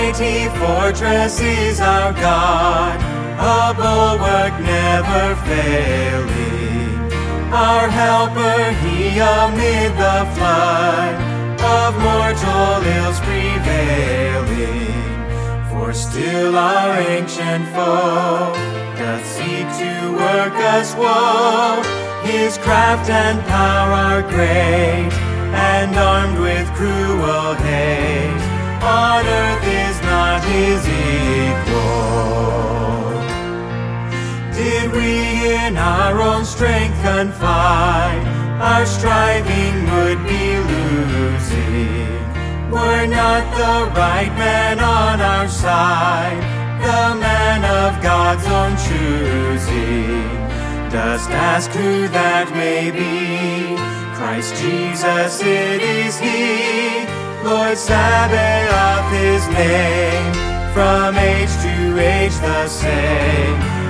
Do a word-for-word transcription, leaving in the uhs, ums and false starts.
mighty fortress is our God, a bulwark never failing. Our helper, he amid the flood of mortal ills prevailing. For still our ancient foe doth seek to work us woe. His craft and power are great, and armed with cruel hate. On earth is not his equal. Did we in our own strength confide, our striving would be losing. Were not the right man on our side, the man of God's own choosing. Dost ask who that may be? Christ Jesus it is he, Lord Sabaoth his name, from age to age the same.